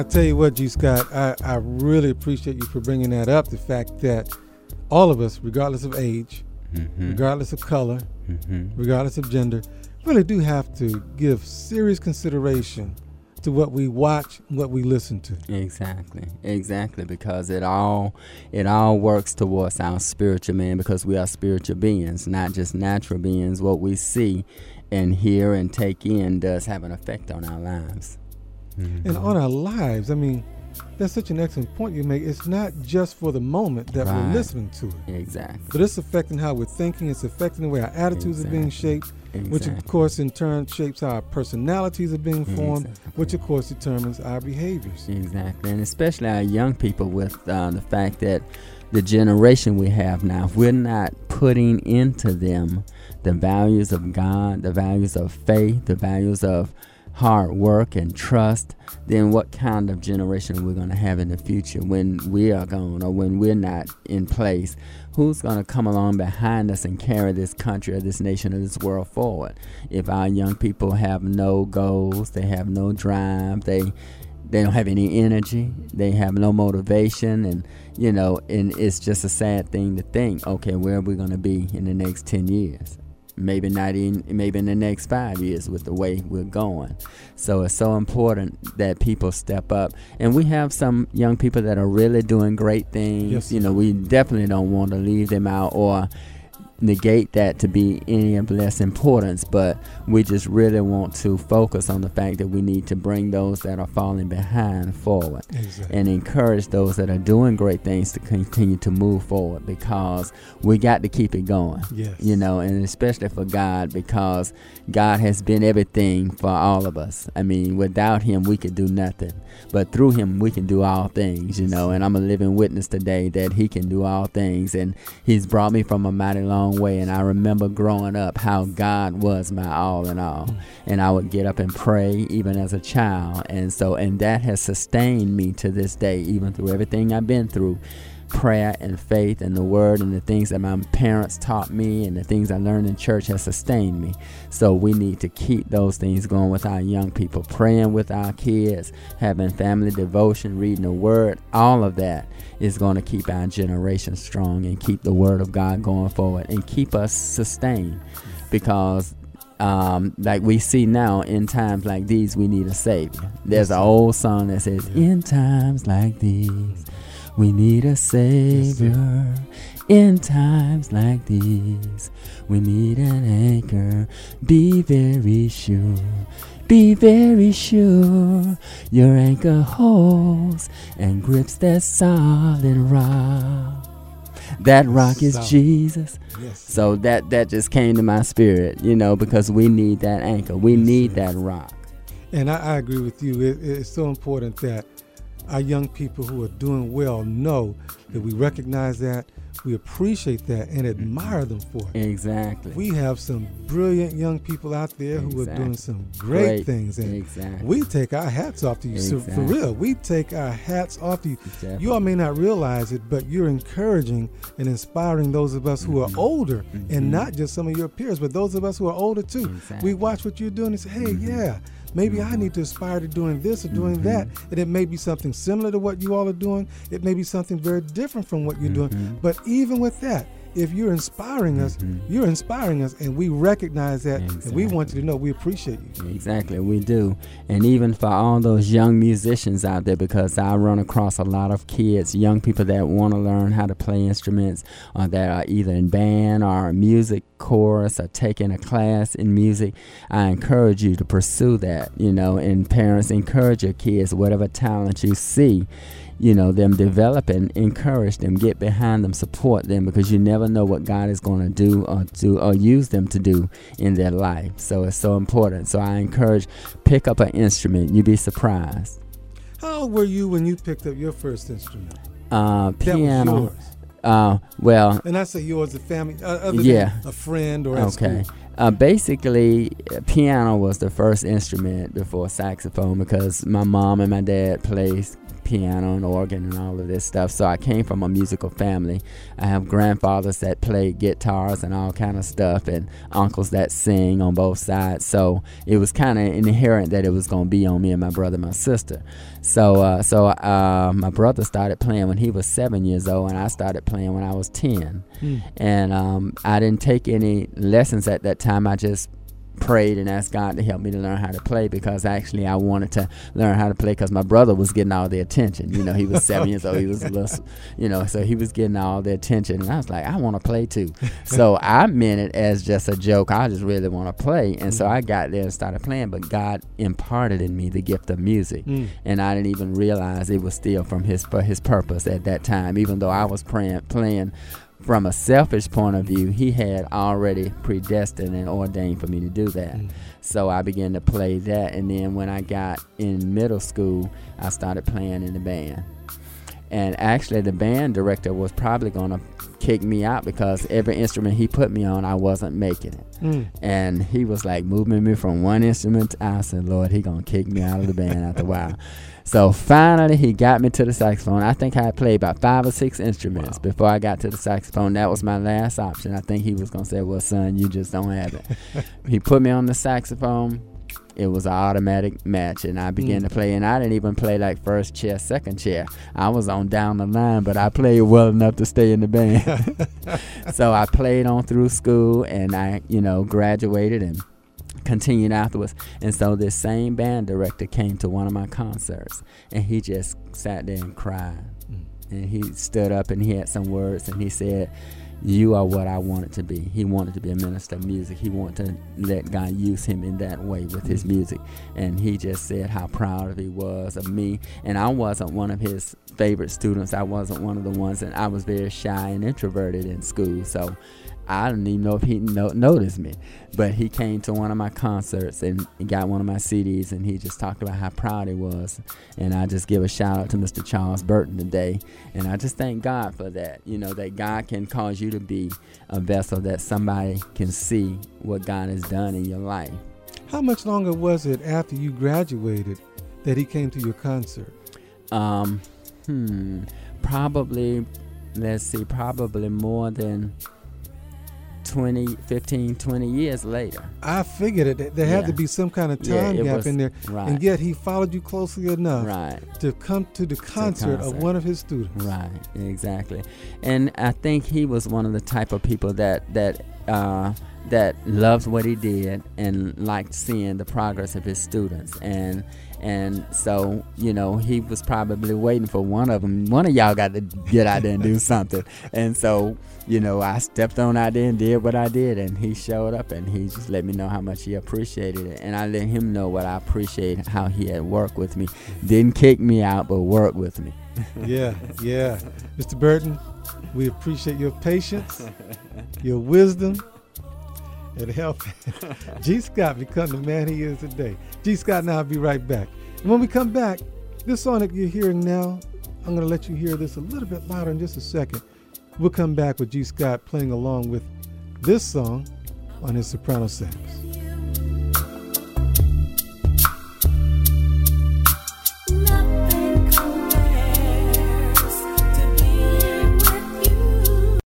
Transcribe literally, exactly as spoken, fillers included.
tell you what, G. Scott, I, I really appreciate you for bringing that up. The fact that all of us, regardless of age, mm-hmm. regardless of color, mm-hmm. regardless of gender, really do have to give serious consideration to what we watch, what we listen to. Exactly, exactly, because it all it all works towards our spiritual man, because we are spiritual beings, not just natural beings. What we see and hear and take in does have an effect on our lives. Mm-hmm. And on our lives, I mean, that's such an excellent point you make. It's not just for the moment that right. we're listening to it. Exactly. But it's affecting how we're thinking. It's affecting the way our attitudes exactly. are being shaped, exactly. which of course in turn shapes how our personalities are being formed, exactly. which of course determines our behaviors. Exactly. And especially our young people, with uh, the fact that the generation we have now, if we're not putting into them the values of God, the values of faith, the values of hard work and trust, then what kind of generation we're going to have in the future when we are gone or when we're not in place? Who's going to come along behind us and carry this country or this nation or this world forward? If our young people have no goals, they have no drive, they they don't have any energy, they have no motivation, and you know, and it's just a sad thing to think, okay, where are we going to be in the next ten years? Maybe not in, maybe in the next five years with the way we're going. So it's so important that people step up. And we have some young people that are really doing great things. Yes. You know, we definitely don't want to leave them out or negate that to be any of less importance, but we just really want to focus on the fact that we need to bring those that are falling behind forward. Exactly. And encourage those that are doing great things to continue to move forward, because we got to keep it going. Yes. You know, and especially for God, because God has been everything for all of us. I mean, without him we could do nothing, but through him we can do all things, you know, and I'm a living witness today that he can do all things, and he's brought me from a mighty long way. And I remember growing up how God was my all in all, and I would get up and pray even as a child, and so and that has sustained me to this day, even through everything I've been through. Prayer and faith and the word and the things that my parents taught me and the things I learned in church has sustained me. So we need to keep those things going with our young people, praying with our kids, having family devotion, reading the word. All of that is going to keep our generation strong and keep the word of God going forward and keep us sustained, because Um, like we see now, in times like these, we need a savior. There's an old song that says, in times like these, we need a savior. In times like these, we need an anchor. Be very sure, be very sure your anchor holds and grips that solid rock. That rock is solid. Jesus. Yes. So that, that just came to my spirit, you know, because we need that anchor. We yes, need sir. that rock. And I, I agree with you. It, it's so important that our young people who are doing well know that we recognize that, we appreciate that, and admire them for it. Exactly. We have some brilliant young people out there who exactly. are doing some great, great. things, and exactly. we take our hats off to you. Exactly. So for real, we take our hats off to you. Exactly. You all may not realize it, but you're encouraging and inspiring those of us who are mm-hmm. older, mm-hmm. and not just some of your peers, but those of us who are older too. Exactly. We watch what you're doing and say, hey, mm-hmm. yeah, maybe I need to aspire to doing this or doing mm-hmm. that. And it may be something similar to what you all are doing. It may be something very different from what you're mm-hmm. doing. But even with that, if you're inspiring us, mm-hmm. you're inspiring us, and we recognize that, exactly. and we want you to know we appreciate you. Exactly, we do. And even for all those young musicians out there, because I run across a lot of kids, young people that want to learn how to play instruments, or that are either in band or music chorus or taking a class in music. I encourage you to pursue that, you know, and parents, encourage your kids, whatever talent you see, you know, them developing, encourage them, get behind them, support them, because you never know what God is going to do or do or use them to do in their life. So it's so important. So I encourage, pick up an instrument. You'd be surprised. How old were you when you picked up your first instrument? Uh, piano. That was yours. Uh, well, and I say yours, a family, uh, other yeah, than a friend or at okay. school. Uh, basically, uh, piano was the first instrument before saxophone, because my mom and my dad played piano and organ and all of this stuff. So I came from a musical family. I have grandfathers that played guitars and all kind of stuff, and uncles that sing on both sides. So it was kind of inherent that it was going to be on me and my brother and my sister. So uh, so uh, my brother started playing when he was seven years old, and I started playing when I was ten. Mm. And um, I didn't take any lessons at that time. I just prayed and asked God to help me to learn how to play, because actually I wanted to learn how to play because my brother was getting all the attention. You know, he was seven years old. He was a little, you know, so he was getting all the attention. And I was like, I want to play too. So I meant it as just a joke. I just really want to play. And so I got there and started playing, but God imparted in me the gift of music. Mm. And I didn't even realize it was still from his, for his purpose at that time. Even though I was praying, playing from a selfish point of view, he had already predestined and ordained for me to do that. Mm. So I began to play that, and then when I got in middle school, I started playing in the band. And actually the band director was probably going to kick me out because every instrument he put me on, I wasn't making it. Mm. And he was like moving me from one instrument to, I said, Lord, he going to kick me out of the band after a while. So finally, he got me to the saxophone. I think I played about five or six instruments wow. before I got to the saxophone. That was my last option. I think he was going to say, well, son, you just don't have it. He put me on the saxophone. It was an automatic match, and I began mm. to play. And I didn't even play like first chair, second chair. I was on down the line, but I played well enough to stay in the band. So I played on through school, and I, you know, graduated and continued afterwards. And so this same band director came to one of my concerts, and he just sat there and cried. Mm. And he stood up and he had some words, and he said, you are what I wanted to be. He wanted to be a minister of music. He wanted to let God use him in that way with his music. And he just said how proud he was of me. And I wasn't one of his favorite students. I wasn't one of the ones, and I was very shy and introverted in school. So I didn't even know if he no- noticed me. But he came to one of my concerts and he got one of my C Ds, and he just talked about how proud he was. And I just give a shout out to Mister Charles Burton today. And I just thank God for that. You know, that God can cause you to be a vessel that somebody can see what God has done in your life. How much longer was it after you graduated that he came to your concert? Um, hmm, probably, let's see, probably more than twenty, fifteen, twenty years later. I figured it. There had yeah. to be some kind of time yeah, gap was, in there. Right. And yet he followed you closely enough right. to come to the concert, concert of one of his students. Right, exactly. And I think he was one of the type of people that, that, uh, that loved what he did and liked seeing the progress of his students. And And so, you know, he was probably waiting for one of them. One of y'all got to get out there and do something. And so, you know, I stepped on out there and did what I did. And he showed up and he just let me know how much he appreciated it. And I let him know what I appreciated, how he had worked with me. Didn't kick me out, but worked with me. Yeah, yeah. Mister Burton, we appreciate your patience, your wisdom, and help G. Scott become the man he is today. G. Scott and I'll be right back. And when we come back, this song that you're hearing now, I'm going to let you hear this a little bit louder in just a second. We'll come back with G. Scott playing along with this song on his soprano sax.